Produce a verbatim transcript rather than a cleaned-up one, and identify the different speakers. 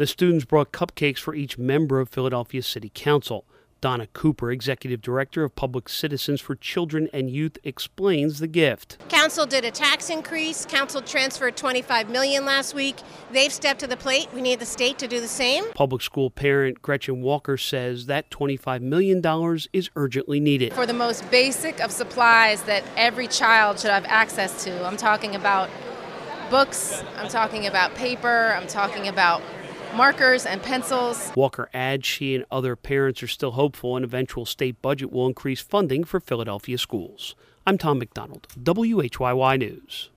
Speaker 1: The students brought cupcakes for each member of Philadelphia City Council. Donna Cooper, Executive Director of Public Citizens for Children and Youth, explains the gift.
Speaker 2: Council did a tax increase. Council transferred twenty-five million dollars last week. They've stepped to the plate. We need the state to do the same.
Speaker 1: Public school parent Gretchen Walker says that twenty-five million dollars is urgently needed.
Speaker 3: For the most basic of supplies that every child should have access to. I'm talking about books, I'm talking about paper, I'm talking about markers and pencils.
Speaker 1: Walker adds she and other parents are still hopeful an eventual state budget will increase funding for Philadelphia schools. I'm Tom McDonald, W H Y Y News.